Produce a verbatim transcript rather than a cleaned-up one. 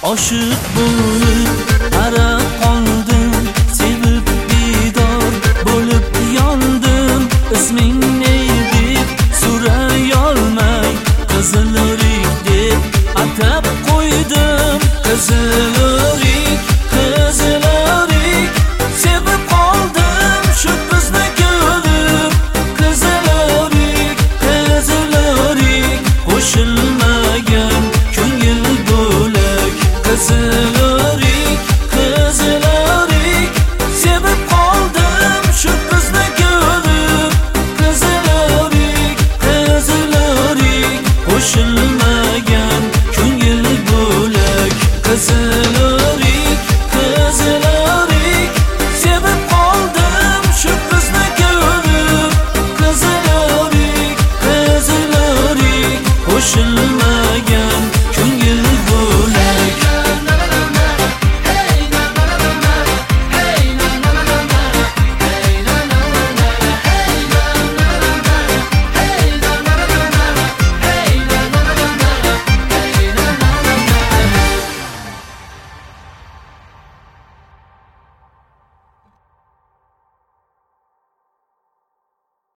Aşık bo'lib ara qoldim, sevib bidor bo'lib yondim. Isming ne deb so'rayolmay, Qizilo'rik deb atab qo'ydim. Qizilo'rik, Qizilo'rik, sevib qoldim shu qizni ko'rib. Qizilo'rik, Qizilo'rik, qo'shilmagan ko'ngil bo'lak. Qizilo'rik, Qizilo'rik, sevib qoldim shu qizni ko'rib. Qizilo'rik, Qizilo'rik, qo'shilmagan ko'ngil bo'lak. Qizilo'rik